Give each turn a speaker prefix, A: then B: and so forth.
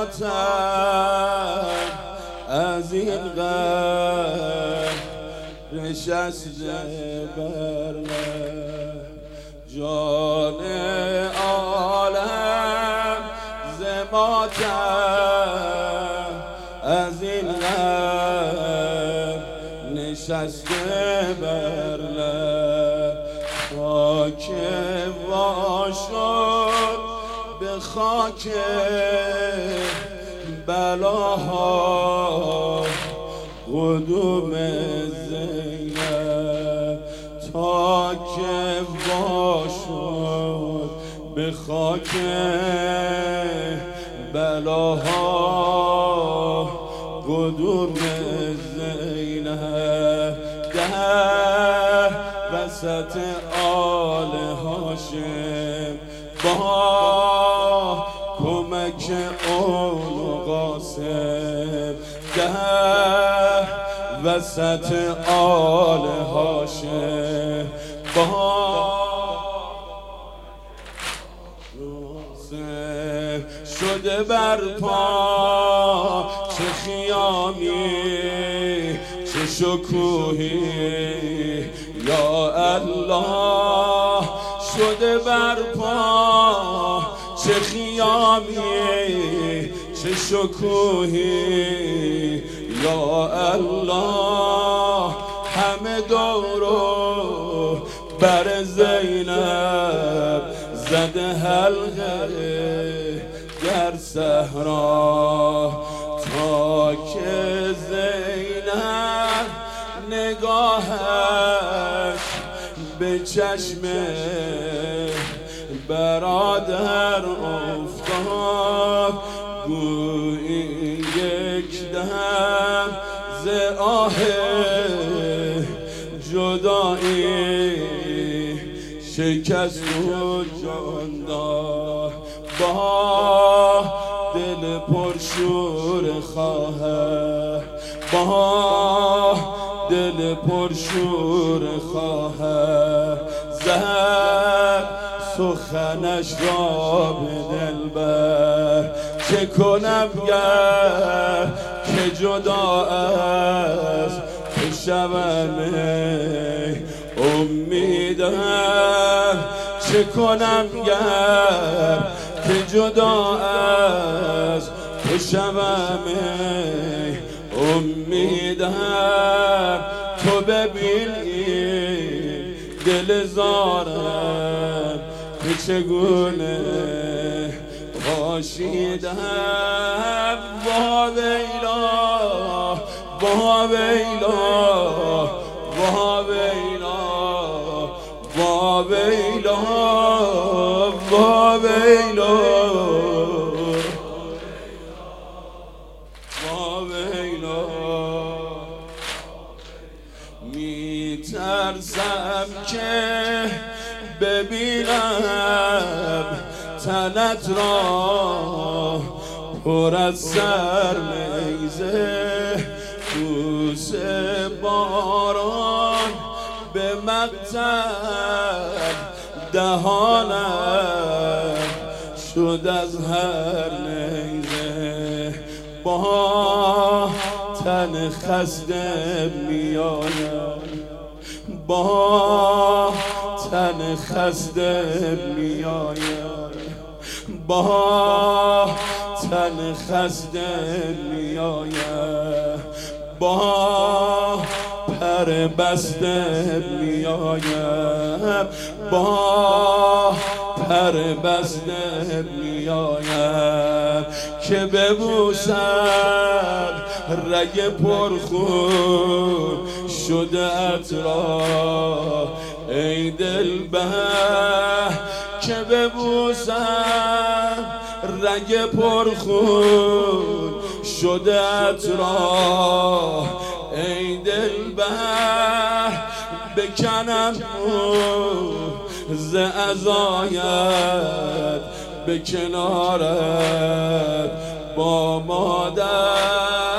A: ماتم از این غم نشسته بر جان عالم ز ماتم از این غم نشسته بر خاک وا شد به خاک بلاها قدوم زینب تا که وا شد به خاک بلاها قدوم زینب در وسط آل هاشم با کمک اولو قاسم در وسط آل هاشم با شده برپا چه خیامی چه شکوهی یا الله شده برپا چه خیامی چه شکوهی یا الله همه دورو بر زینب زده حلقه در صحرا تا که زینب نگاهش به چشم برادر افتاد گویی یک دم ز آه جدایی شکست و جان داد با دل پرشور خواهر با دل پرشور خواهر زد سخنش را به دلبر چه کنم گر که جدا از تو شوم امیدم چه کنم گر که جدا از تو شوم امیدم تو ببین این دل زارم که چگونه باشیدم با ویلا با ویلا با ویلا با ویلا با ویلا با ویلا میترسم که ببینم تنت را پر از سرنیزه بوس باران به مقتل دهانم شد از هر نیزه با تن خسته میایم با تن خسته میایم با تن خسته میایم با پر بسته میایم با پر بسته میایم که ببوسم رگ پرخون شده ات را ای دلبر که ببوسم رگ پرخون شده ات را ای دلبر بکنم ز عزایت به کنارت با مادر